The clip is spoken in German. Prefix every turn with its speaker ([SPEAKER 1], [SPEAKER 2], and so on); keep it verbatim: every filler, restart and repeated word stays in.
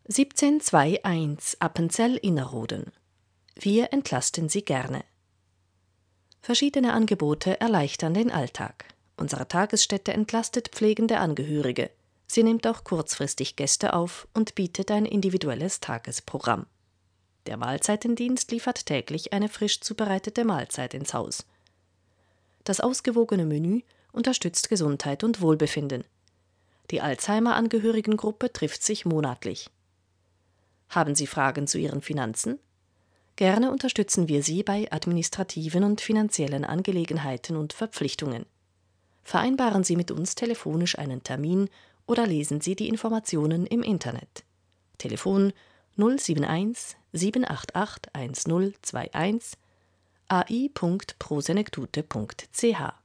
[SPEAKER 1] siebzehn einundzwanzig Appenzell-Innerrhoden. Wir entlasten Sie gerne. Verschiedene Angebote erleichtern den Alltag. Unsere Tagesstätte entlastet pflegende Angehörige. Sie nimmt auch kurzfristig Gäste auf und bietet ein individuelles Tagesprogramm. Der Mahlzeitendienst liefert täglich eine frisch zubereitete Mahlzeit ins Haus. Das ausgewogene Menü unterstützt Gesundheit und Wohlbefinden. Die Alzheimer-Angehörigengruppe trifft sich monatlich. Haben Sie Fragen zu Ihren Finanzen? Gerne unterstützen wir Sie bei administrativen und finanziellen Angelegenheiten und Verpflichtungen. Vereinbaren Sie mit uns telefonisch einen Termin oder lesen Sie die Informationen im Internet. Telefon null sieben eins sieben acht acht eins null zwei eins a i punkt prosenektute punkt c h